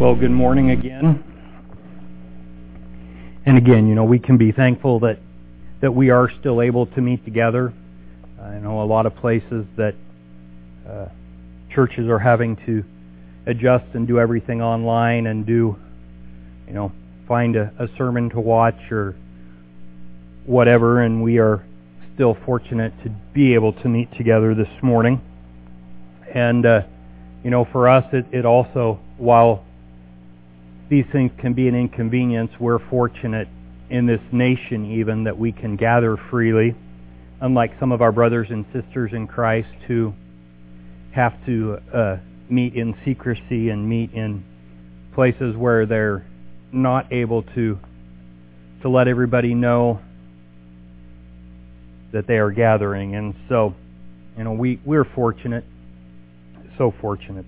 Well, good morning again. And again, we can be thankful that we are still able to meet together. I know a lot of places that churches are having to adjust and do everything online and find a sermon to watch or whatever, and we are still fortunate to be able to meet together this morning. And, for us, it also, while these things can be an inconvenience, we're fortunate in this nation even that we can gather freely, unlike some of our brothers and sisters in Christ who have to meet in secrecy and meet in places where they're not able to let everybody know that they are gathering. And so, we're fortunate, so fortunate.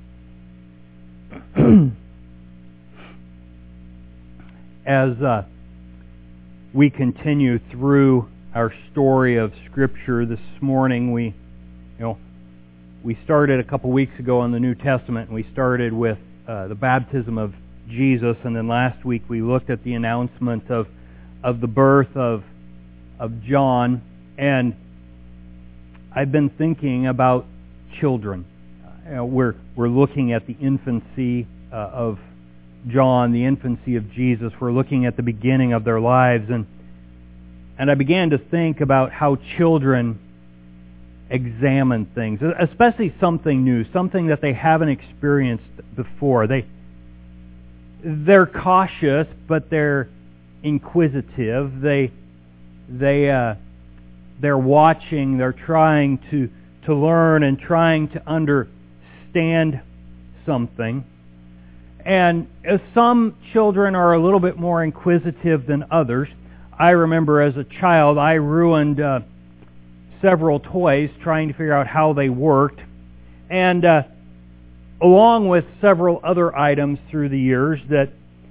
As we continue through our story of Scripture this morning, we started a couple weeks ago in the New Testament, and we started with the baptism of Jesus, and then last week we looked at the announcement of the birth of John, and I've been thinking about children. We're looking at the infancy of John, the infancy of Jesus. We're looking at the beginning of their lives, and I began to think about how children examine things, especially something new, something that they haven't experienced before. They're cautious, but they're inquisitive. They're watching. They're trying to learn and trying to understand something. And some children are a little bit more inquisitive than others. I remember as a child, I ruined several toys trying to figure out how they worked. And along with several other items through the years that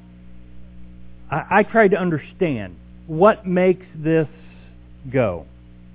I tried to understand what makes this go.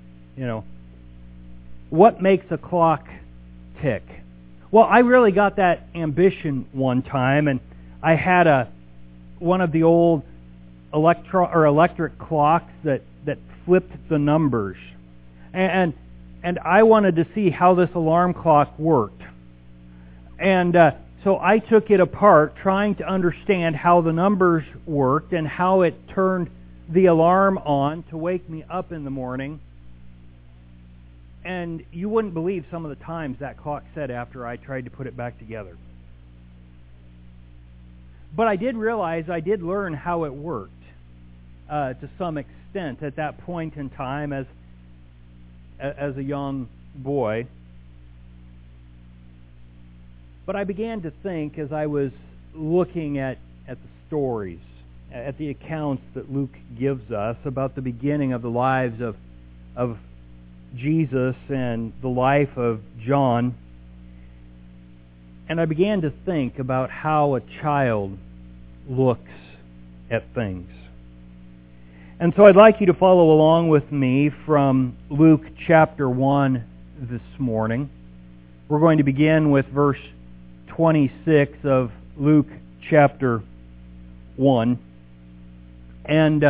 What makes a clock tick? Well, I really got that ambition one time, and I had one of the old electric clocks that flipped the numbers, and I wanted to see how this alarm clock worked, and so I took it apart, trying to understand how the numbers worked and how it turned the alarm on to wake me up in the morning. And you wouldn't believe some of the times that clock said after I tried to put it back together. But I did realize I did learn how it worked to some extent at that point in time as a young boy. But I began to think as I was looking at the stories, at the accounts that Luke gives us about the beginning of the lives of Jesus and the life of John, and I began to think about how a child looks at things. And so I'd like you to follow along with me from Luke chapter 1 this morning. We're going to begin with verse 26 of Luke chapter 1. And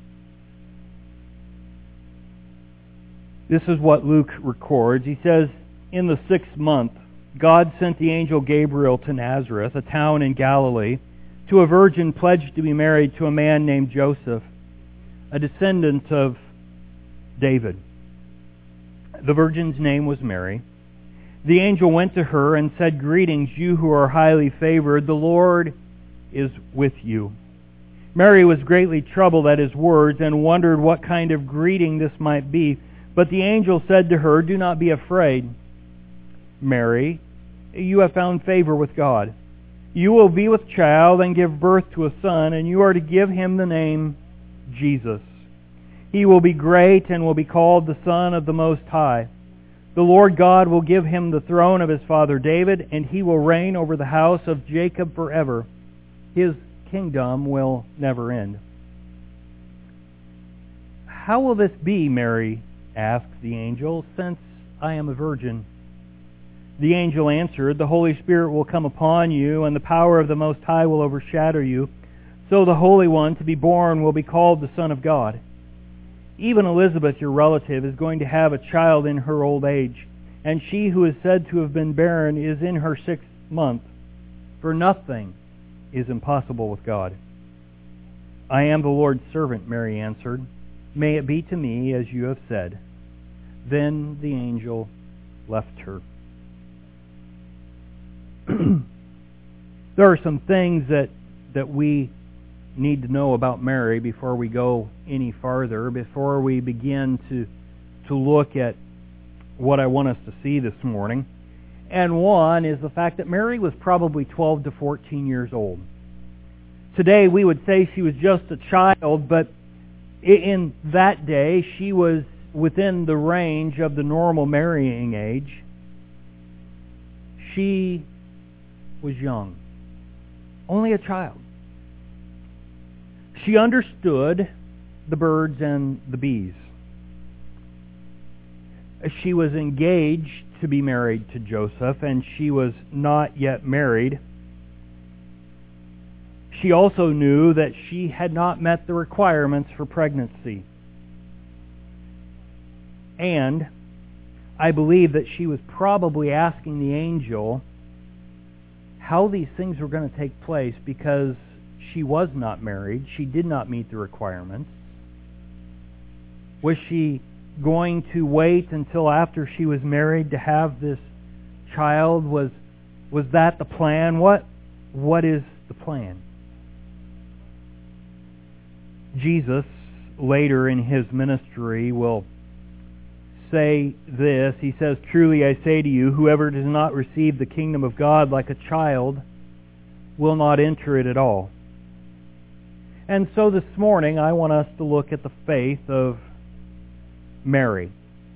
this is what Luke records. He says, "In the 6th month, God sent the angel Gabriel to Nazareth, a town in Galilee, to a virgin pledged to be married to a man named Joseph, a descendant of David. The virgin's name was Mary. The angel went to her and said, 'Greetings, you who are highly favored. The Lord is with you.' Mary was greatly troubled at his words and wondered what kind of greeting this might be. But the angel said to her, 'Do not be afraid, Mary. You have found favor with God. You will be with child and give birth to a son, and you are to give him the name Jesus. He will be great and will be called the Son of the Most High. The Lord God will give him the throne of his father David, and he will reign over the house of Jacob forever. His kingdom will never end.' 'How will this be, Mary?' asked the angel, 'since I am a virgin?' The angel answered, "The Holy Spirit will come upon you, and the power of the Most High will overshadow you. So the Holy One to be born will be called the Son of God. Even Elizabeth, your relative, is going to have a child in her old age, and she who is said to have been barren is in her 6th month. For nothing is impossible with God." "I am the Lord's servant," Mary answered. "May it be to me as you have said." Then the angel left her. There are some things that we need to know about Mary before we go any farther, before we begin to look at what I want us to see this morning. And one is the fact that Mary was probably 12 to 14 years old. Today we would say she was just a child, but in that day she was within the range of the normal marrying age. She was young, only a child. She understood the birds and the bees. She was engaged to be married to Joseph, and she was not yet married. She also knew that she had not met the requirements for pregnancy. And I believe that she was probably asking the angel how these things were going to take place, because she was not married. She did not meet the requirements. Was she going to wait until after she was married to have this child? Was that the plan? What is the plan? Jesus, later in his ministry, will say this. He says, "Truly I say to you, whoever does not receive the kingdom of God like a child will not enter it at all." And so this morning I want us to look at the faith of Mary.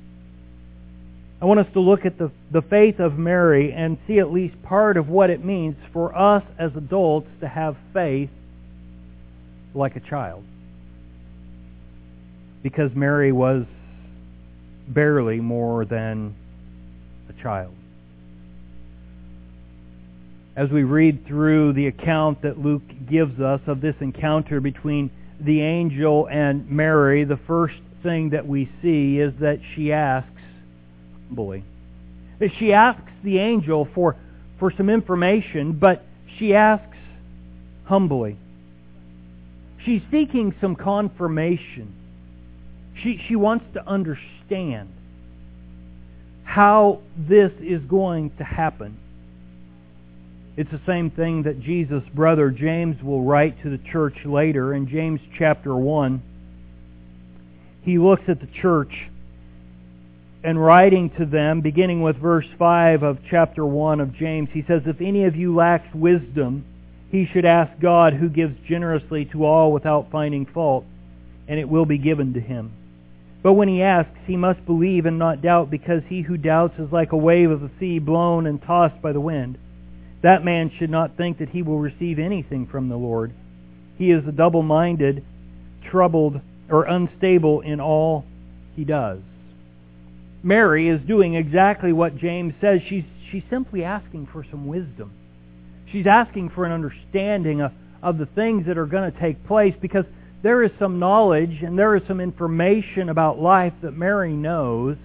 I want us to look at the faith of Mary and see at least part of what it means for us as adults to have faith like a child. Because Mary was barely more than a child. As we read through the account that Luke gives us of this encounter between the angel and Mary, the first thing that we see is that she asks humbly. She asks the angel for some information, but she asks humbly. She's seeking some confirmation. She wants to understand how this is going to happen. It's the same thing that Jesus' brother James will write to the church later in James chapter 1. He looks at the church and writing to them, beginning with verse 5 of chapter 1 of James, he says, "If any of you lacks wisdom, he should ask God, who gives generously to all without finding fault, and it will be given to him. But when he asks, he must believe and not doubt, because he who doubts is like a wave of the sea blown and tossed by the wind. That man should not think that he will receive anything from the Lord. He is double-minded, troubled, or unstable in all he does." Mary is doing exactly what James says. She's simply asking for some wisdom. She's asking for an understanding of the things that are going to take place, because there is some knowledge and there is some information about life that Mary knows.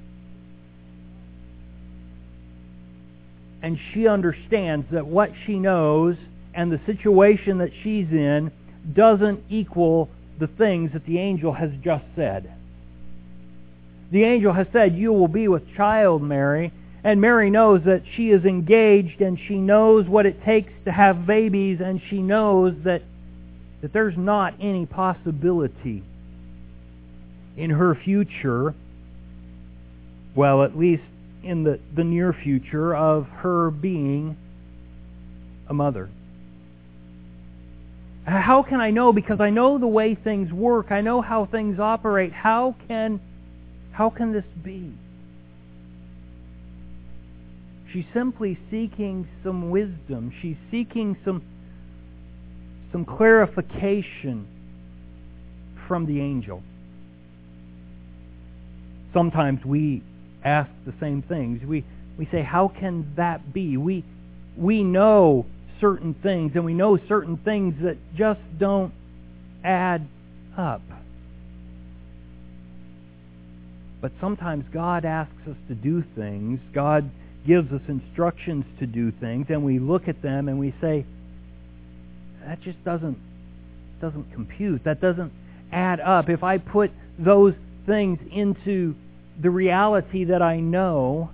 And she understands that what she knows and the situation that she's in doesn't equal the things that the angel has just said. The angel has said, "You will be with child, Mary." And Mary knows that she is engaged, and she knows what it takes to have babies, and she knows that there's not any possibility in her future, well, at least in the near future, of her being a mother. How can I know? Because I know the way things work. I know how things operate. How can this be? She's simply seeking some wisdom. She's seeking some clarification from the angel. Sometimes we ask the same things. we say, how can that be? We know certain things, and we know certain things that just don't add up. But sometimes God asks us to do things. God gives us instructions to do things, and we look at them and we say, that just doesn't compute. That doesn't add up. If I put those things into the reality that I know,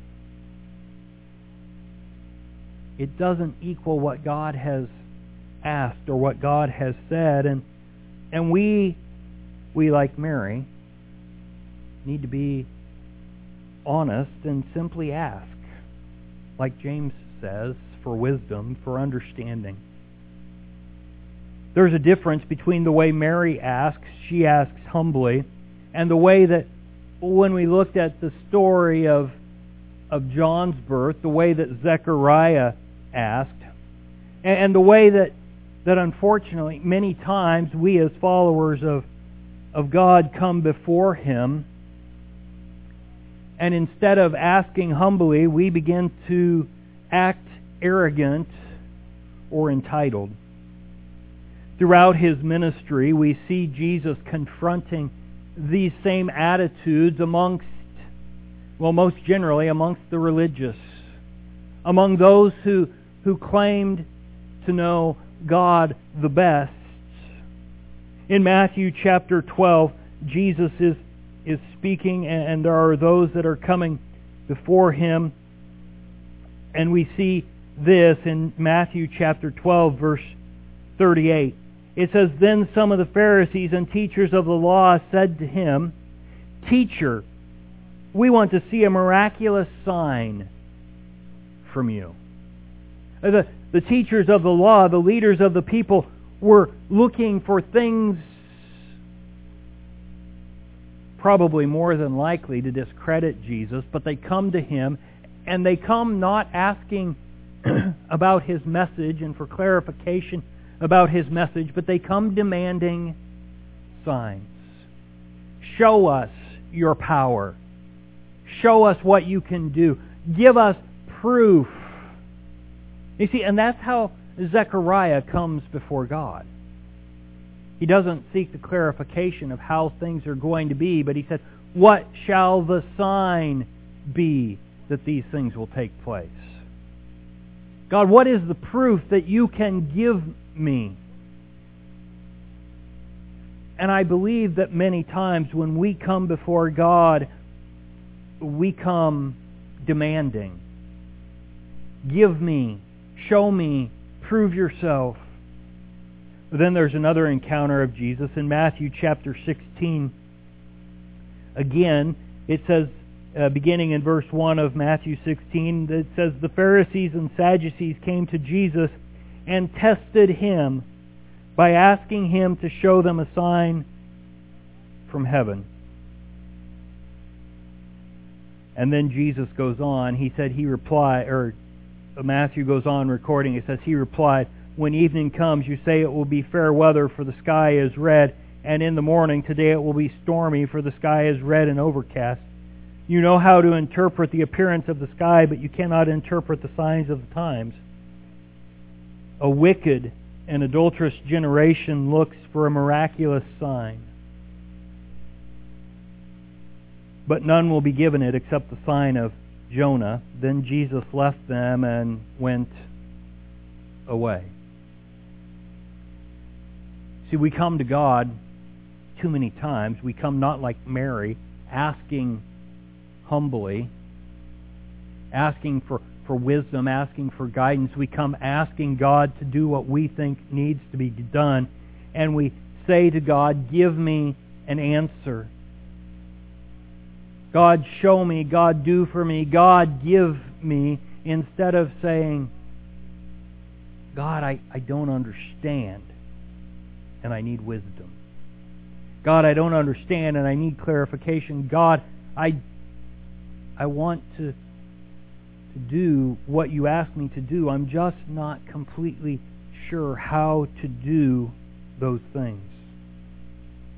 it doesn't equal what God has asked or what God has said. And we like Mary, need to be honest and simply ask, like James says, for wisdom, for understanding. There's a difference between the way Mary asks, she asks humbly, and the way that when we looked at the story of John's birth, the way that Zechariah asked, and the way that unfortunately many times we as followers of God come before Him, and instead of asking humbly, we begin to act arrogant or entitled. Throughout His ministry, we see Jesus confronting these same attitudes amongst, well, most generally amongst the religious, among those who claimed to know God the best. In Matthew chapter 12, Jesus is speaking, and there are those that are coming before Him. And we see this in Matthew chapter 12, verse 38. It says, "Then some of the Pharisees and teachers of the law said to Him, 'Teacher, we want to see a miraculous sign from you.'" The teachers of the law, the leaders of the people, were looking for things probably more than likely to discredit Jesus, but they come to Him, and they come not asking about His message and for clarification about His message, but they come demanding signs. Show us your power. Show us what you can do. Give us proof. You see, and that's how Zechariah comes before God. He doesn't seek the clarification of how things are going to be, but he said, "What shall the sign be that these things will take place?" God, what is the proof that you can give me? And I believe that many times when we come before God, we come demanding. Give me, show me, prove yourself. But then there's another encounter of Jesus in Matthew chapter 16. Again, it says, beginning in verse 1 of Matthew 16, it says, "The Pharisees and Sadducees came to Jesus and tested Him by asking Him to show them a sign from heaven." And then Jesus goes on. Matthew goes on recording. It says, he replied, "When evening comes, you say it will be fair weather, for the sky is red, and in the morning, today it will be stormy, for the sky is red and overcast. You know how to interpret the appearance of the sky, but you cannot interpret the signs of the times. A wicked and adulterous generation looks for a miraculous sign, but none will be given it except the sign of Jonah." Then Jesus left them and went away. See, we come to God too many times. We come not like Mary, asking humbly, asking for wisdom, asking for guidance. We come asking God to do what we think needs to be done. And we say to God, "Give me an answer. God, show me. God, do for me. God, give me." Instead of saying, "God, I don't understand, and I need wisdom. God, I don't understand, and I need clarification. God, I want to do what you ask me to do. I'm just not completely sure how to do those things."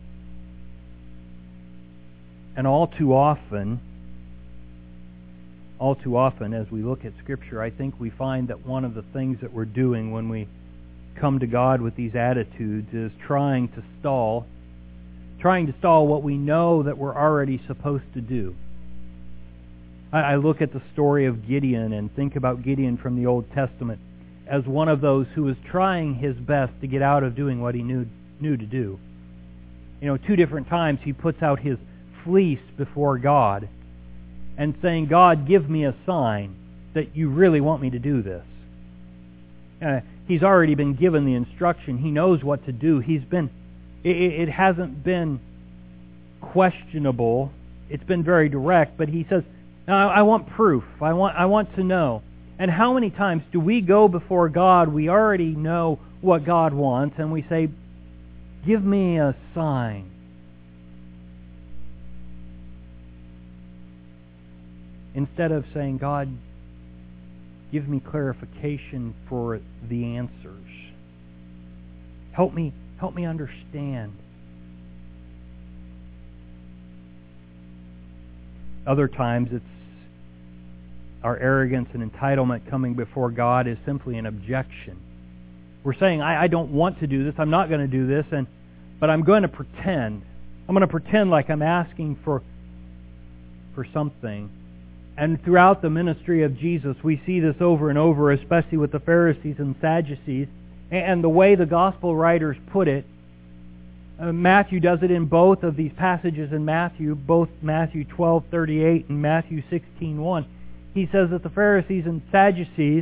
And all too often, all too often as we look at Scripture, I think we find that one of the things that we're doing when we come to God with these attitudes is trying to stall what we know that we're already supposed to do. I look at the story of Gideon and think about Gideon from the Old Testament as one of those who was trying his best to get out of doing what he knew to do. 2 different times he puts out his fleece before God and saying, God, give me a sign that you really want me to do this. He's already been given the instruction. He knows what to do. It hasn't been questionable. It's been very direct, but he says, I want proof. I want to know. And how many times do we go before God, we already know what God wants, and we say, give me a sign. Instead of saying, God, give me clarification for the answers. Help me understand. Other times it's our arrogance and entitlement coming before God is simply an objection. We're saying, I don't want to do this, I'm not going to do this, but I'm going to pretend. I'm going to pretend like I'm asking for something. And throughout the ministry of Jesus, we see this over and over, especially with the Pharisees and Sadducees. And the way the gospel writers put it, Matthew does it in both of these passages in Matthew, both Matthew 12:38 and Matthew 16:1. He says that the Pharisees and Sadducees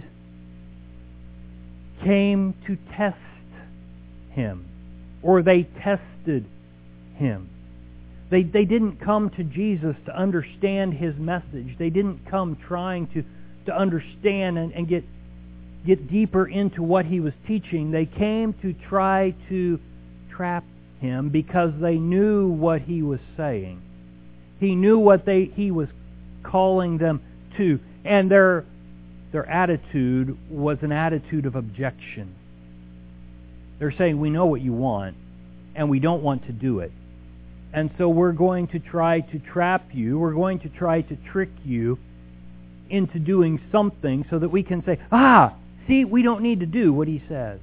came to test him, or they tested him. They didn't come to Jesus to understand his message. They didn't come trying to understand and get deeper into what he was teaching. They came to try to trap him because they knew what he was saying. He knew what he was calling them to. And their attitude was an attitude of objection. They're saying, we know what you want, and we don't want to do it. And so we're going to try to trap you. We're going to try to trick you into doing something so that we can say, see, we don't need to do what he says.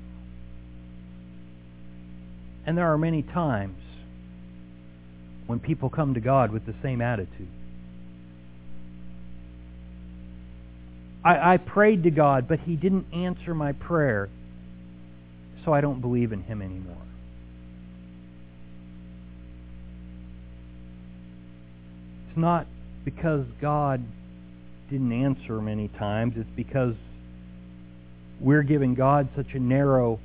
And there are many times when people come to God with the same attitude. I prayed to God, but he didn't answer my prayer, so I don't believe in him anymore. It's not because God didn't answer many times. It's because we're giving God such a narrow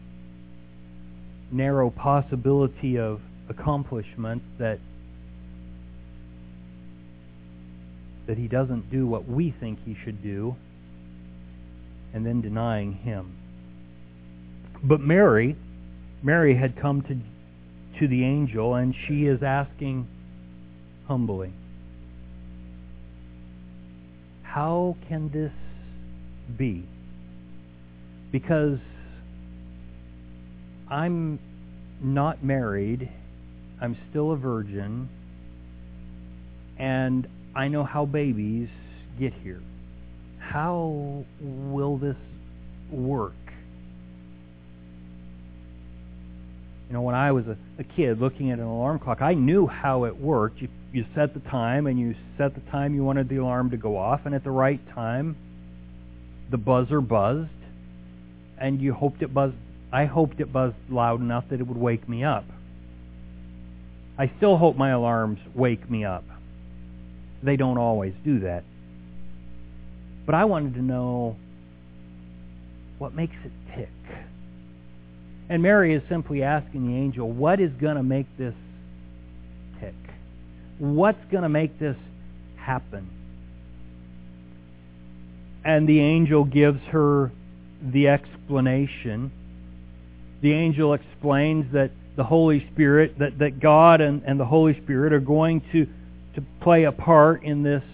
possibility of accomplishment that he doesn't do what we think he should do, and then denying him. But Mary had come to the angel, and she is asking humbly, how can this be? Because I'm not married, I'm still a virgin, and I know how babies get here. How will this work? When I was a kid looking at an alarm clock, I knew how it worked. You set the time, and you set the time you wanted the alarm to go off, and at the right time, the buzzer buzzed, and you hoped it buzzed. I hoped it buzzed loud enough that it would wake me up. I still hope my alarms wake me up. They don't always do that. But I wanted to know what makes it tick. And Mary is simply asking the angel, what is going to make this tick? What's going to make this happen? And the angel gives her the explanation. The angel explains that the Holy Spirit, that God and the Holy Spirit are going to play a part in this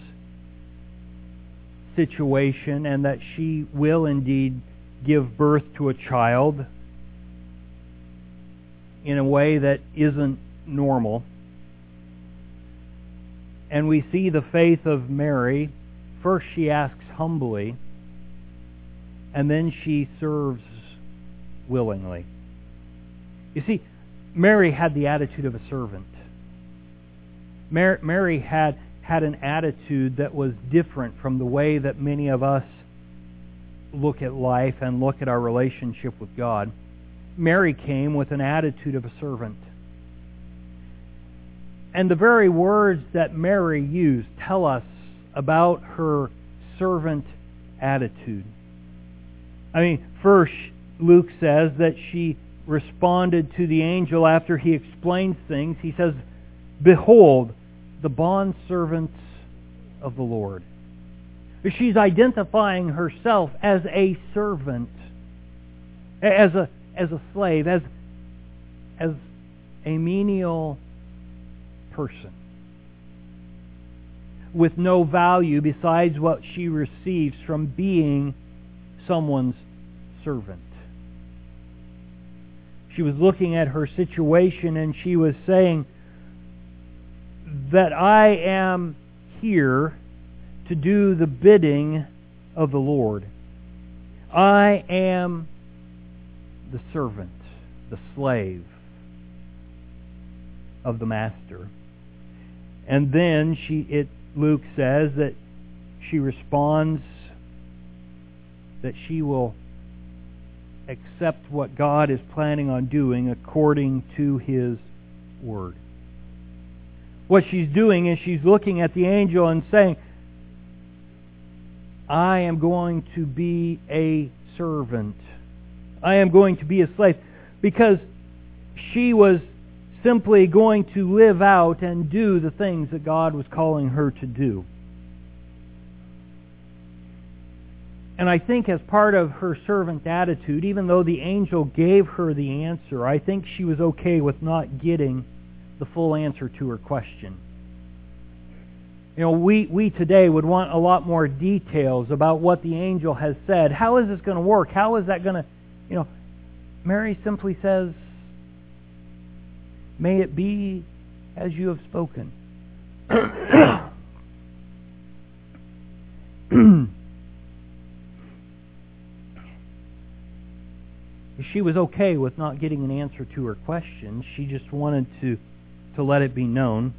situation, and that she will indeed give birth to a child in a way that isn't normal. And we see the faith of Mary first she asks humbly, and then she serves willingly. You see, Mary had the attitude of a servant. Mary had an attitude that was different from the way that many of us look at life and look at our relationship with God. Mary came with an attitude of a servant. And the very words that Mary used tell us about her servant attitude. I mean, first, Luke says that she responded to the angel after he explained things. He says, "Behold, the bondservant of the Lord." She's identifying herself as a servant, as a slave, as a menial person with no value besides what she receives from being someone's servant. She was looking at her situation and she was saying that I am here to do the bidding of the Lord. I am the servant, the slave of the master. And then Luke says that she responds that she will accept what God is planning on doing according to His Word. What she's doing is she's looking at the angel and saying, I am going to be a servant. I am going to be a slave. Because she was simply going to live out and do the things that God was calling her to do. And I think as part of her servant attitude, even though the angel gave her the answer, I think she was okay with not getting the full answer to her question. You know, we today would want a lot more details about what the angel has said. How is this going to work? How is that going to, Mary simply says, may it be as you have spoken. She was okay with not getting an answer to her question. She just wanted to let it be known.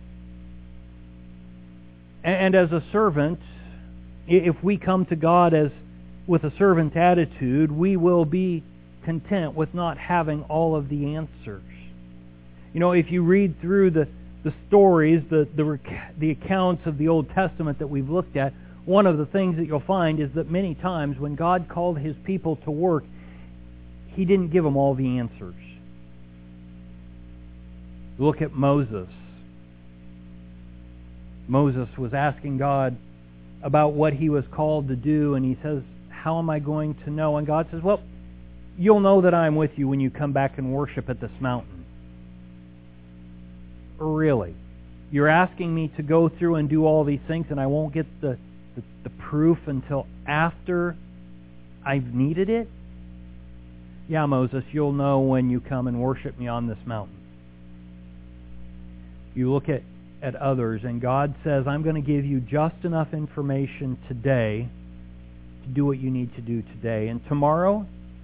And as a servant, if we come to God with a servant attitude, we will be content with not having all of the answers. If you read through the stories, the accounts of the Old Testament that we've looked at, one of the things that you'll find is that many times when God called His people to work, He didn't give them all the answers. Look at Moses. Moses was asking God about what he was called to do, and he says, how am I going to know? And God says, well, you'll know that I'm with you when you come back and worship at this mountain. Really? You're asking me to go through and do all these things, and I won't get the proof until after I've needed it? Yeah, Moses, you'll know when you come and worship me on this mountain. You look at others, and God says, I'm going to give you just enough information today to do what you need to do today. And tomorrow,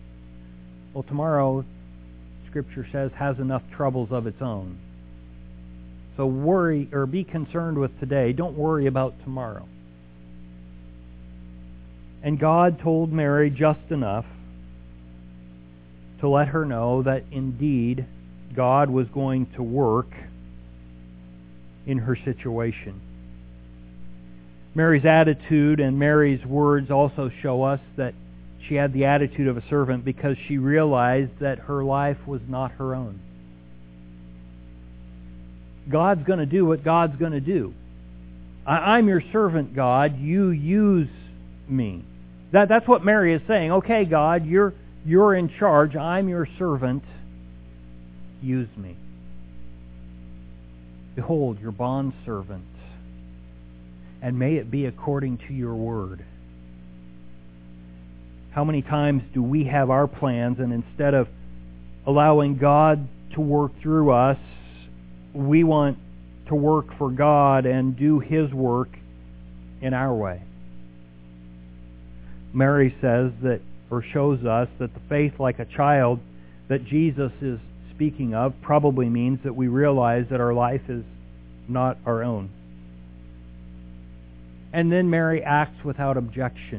Scripture says, has enough troubles of its own. So worry or be concerned with today. Don't worry about tomorrow. And God told Mary just enough to let her know that indeed God was going to work in her situation. Mary's attitude and Mary's words also show us that she had the attitude of a servant because she realized that her life was not her own. God's going to do what God's going to do. I'm your servant, God. You use me. That's what Mary is saying. Okay, God, you're in charge. I'm your servant. Use me. Behold, your bondservant, and may it be according to your word. How many times do we have our plans, and instead of allowing God to work through us, we want to work for God and do His work in our way? Mary says that, or shows us, that the faith like a child that Jesus is speaking of probably means that we realize that our life is not our own. And then Mary acts without objection.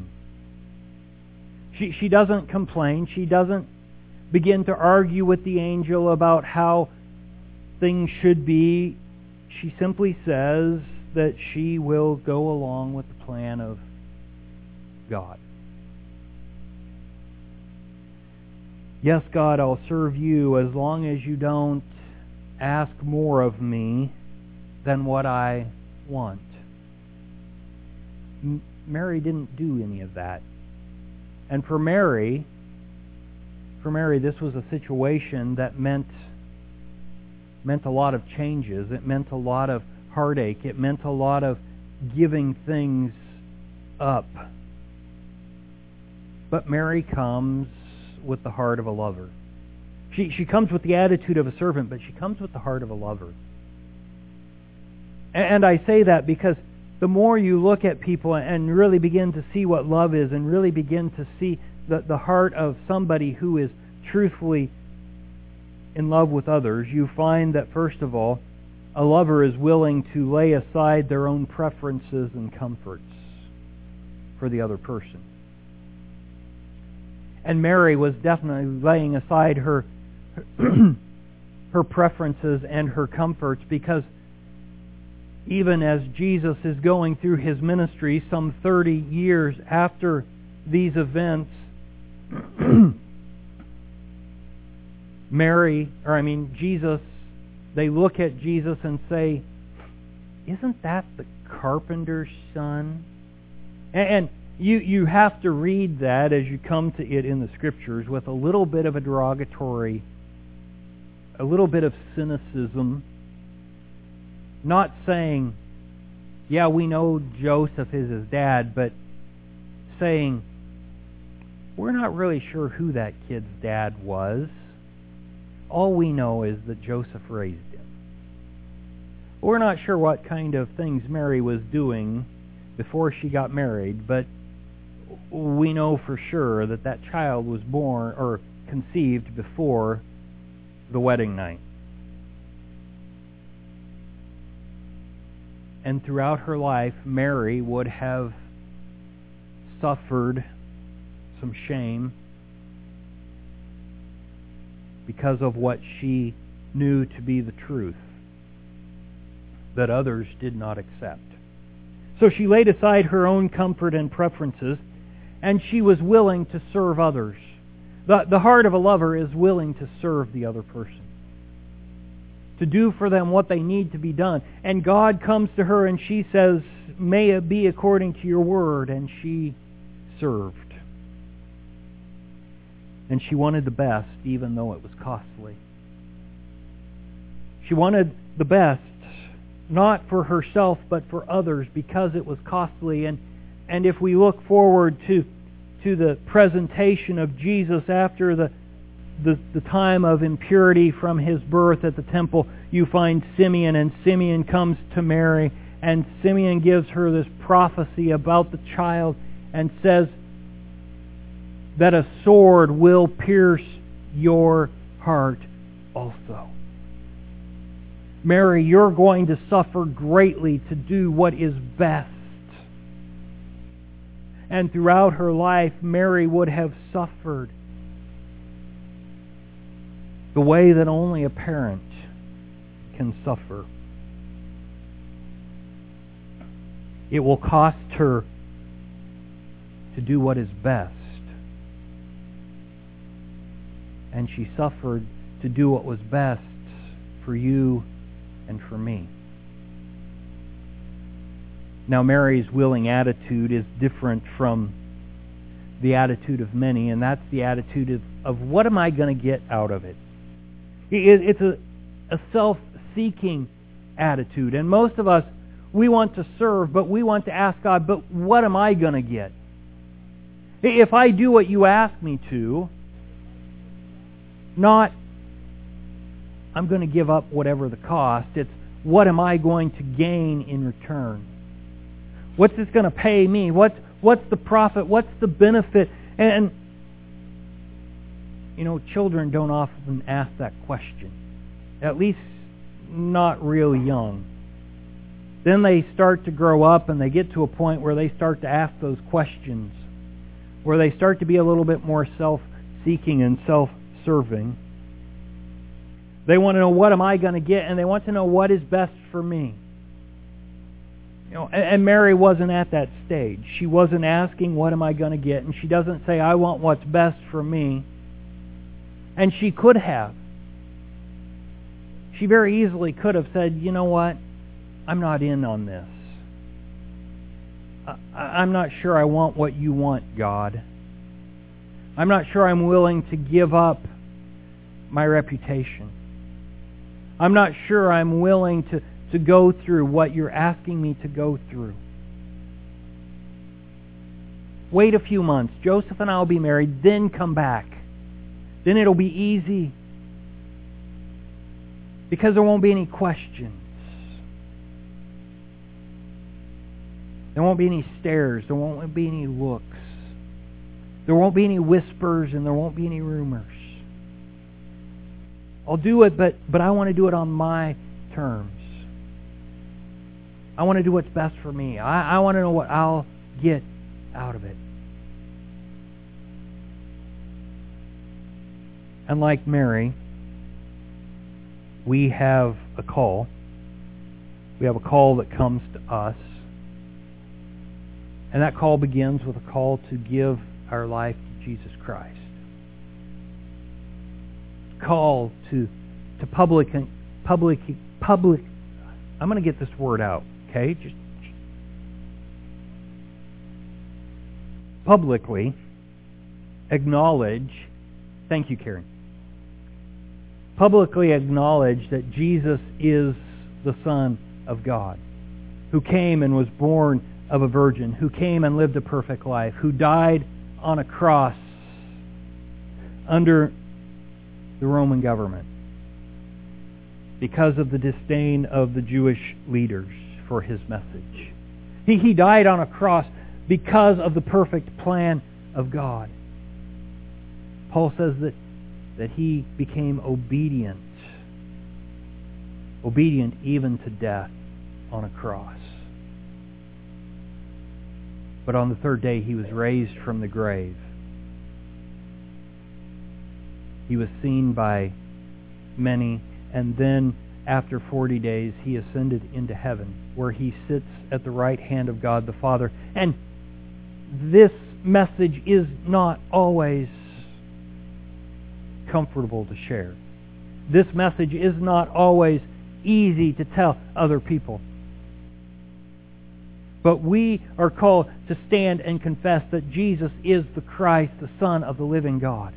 She doesn't complain. She doesn't begin to argue with the angel about how things should be. She simply says that she will go along with the plan of God. Yes, God, I'll serve you as long as you don't ask more of me than what I want. Mary didn't do any of that. And for Mary, this was a situation that meant a lot of changes. It meant a lot of heartache. It meant a lot of giving things up. But Mary comes with the heart of a lover. She comes with the attitude of a servant, but she comes with the heart of a lover. And I say that because the more you look at people and really begin to see what love is, and really begin to see the heart of somebody who is truthfully in love with others, you find that, first of all, a lover is willing to lay aside their own preferences and comforts for the other person. And Mary was definitely laying aside her preferences and her comforts, because even as Jesus is going through his ministry some 30 years after these events, Jesus, they look at Jesus and say, "Isn't that the carpenter's son?" And you have to read that as you come to it in the Scriptures with a little bit of a derogatory, a little bit of cynicism. Not saying, yeah, we know Joseph is his dad, but saying, we're not really sure who that kid's dad was. All we know is that Joseph raised him. We're not sure what kind of things Mary was doing before she got married, but we know for sure that that child was born or conceived before the wedding night. And throughout her life, Mary would have suffered some shame because of what she knew to be the truth that others did not accept. So she laid aside her own comfort and preferences, and she was willing to serve others. The heart of a lover is willing to serve the other person, to do for them what they need to be done. And God comes to her and she says, "May it be according to your word," and she served. And she wanted the best, even though it was costly. She wanted the best, not for herself, but for others, because it was costly. And if we look forward to the presentation of Jesus after the time of impurity from his birth at the temple, you find Simeon, and Simeon comes to Mary, and Simeon gives her this prophecy about the child and says that a sword will pierce your heart also. Mary, you're going to suffer greatly to do what is best. And throughout her life, Mary would have suffered the way that only a parent can suffer. It will cost her to do what is best. And she suffered to do what was best for you and for me. Now, Mary's willing attitude is different from the attitude of many, and that's the attitude of what am I going to get out of it? It's a self-seeking attitude. And most of us, we want to serve, but we want to ask God, but what am I going to get? If I do what you ask me to, not I'm going to give up whatever the cost. It's what am I going to gain in return? What's this going to pay me? What's What's the profit? What's the benefit? And children don't often ask that question. At least not real young. Then they start to grow up and they get to a point where they start to ask those questions, where they start to be a little bit more self-seeking and self-serving. They want to know, what am I going to get? And they want to know what is best for me. And Mary wasn't at that stage. She wasn't asking, what am I going to get? And she doesn't say, I want what's best for me. And she could have. She very easily could have said, you know what? I'm not in on this. I'm not sure I want what you want, God. I'm not sure I'm willing to give up my reputation. I'm not sure I'm willing to go through what you're asking me to go through. Wait a few months. Joseph and I will be married, then come back. Then it'll be easy. Because there won't be any questions. There won't be any stares. There won't be any looks. There won't be any whispers, and there won't be any rumors. I'll do it, but I want to do it on my terms. I want to do what's best for me. I want to know what I'll get out of it. And like Mary, we have a call. We have a call that comes to us. And that call begins with a call to give our life to Jesus Christ. Call to public. I'm going to get this word out, okay? Just publicly acknowledge. Thank you, Karen. Publicly acknowledge that Jesus is the Son of God, who came and was born of a virgin, who came and lived a perfect life, who died on a cross under the Roman government because of the disdain of the Jewish leaders for his message. He died on a cross because of the perfect plan of God. Paul says that he became obedient even to death on a cross. But on the third day he was raised from the grave. He was seen by many, and then after 40 days he ascended into heaven, where he sits at the right hand of God the Father. And this message is not always comfortable to share. This message is not always easy to tell other people. But we are called to stand and confess that Jesus is the Christ, the Son of the living God.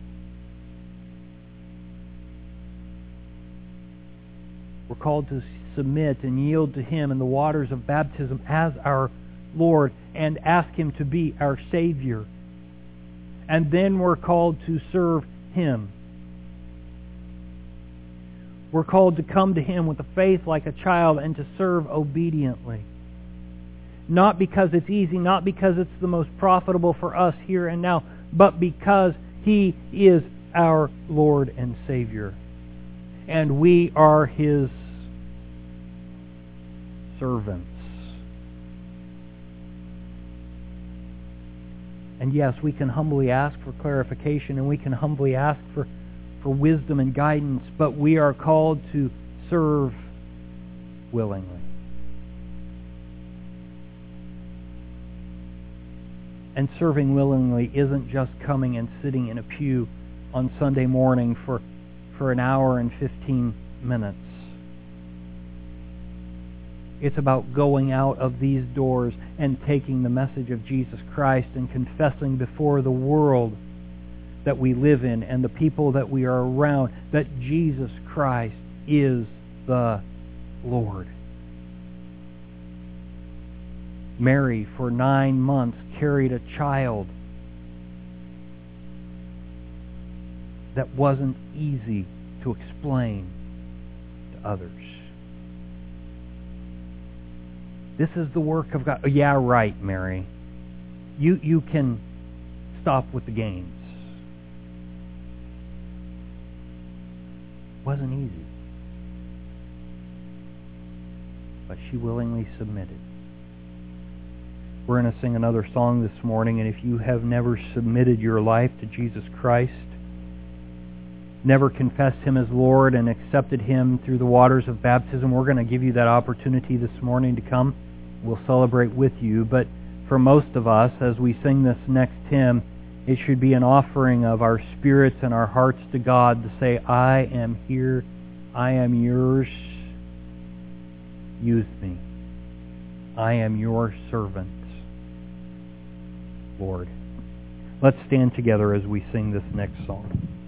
We're called to submit and yield to Him in the waters of baptism as our Lord and ask Him to be our Savior. And then we're called to serve Him. We're called to come to Him with a faith like a child and to serve obediently. Not because it's easy, not because it's the most profitable for us here and now, but because He is our Lord and Savior. And we are His servants. And yes, we can humbly ask for clarification, and we can humbly ask for wisdom and guidance, but we are called to serve willingly. And serving willingly isn't just coming and sitting in a pew on Sunday morning for an hour and 15 minutes. It's about going out of these doors and taking the message of Jesus Christ and confessing before the world that we live in and the people that we are around that Jesus Christ is the Lord. Mary, for 9 months, carried a child that wasn't easy to explain to others. This is the work of God. Oh, yeah, right, Mary. You can stop with the games. It wasn't easy. But she willingly submitted. We're going to sing another song this morning, and if you have never submitted your life to Jesus Christ, never confessed Him as Lord and accepted Him through the waters of baptism, we're going to give you that opportunity this morning to come. We'll celebrate with you. But for most of us, as we sing this next hymn, it should be an offering of our spirits and our hearts to God to say, I am here, I am yours, use me. I am your servant, Lord. Let's stand together as we sing this next song.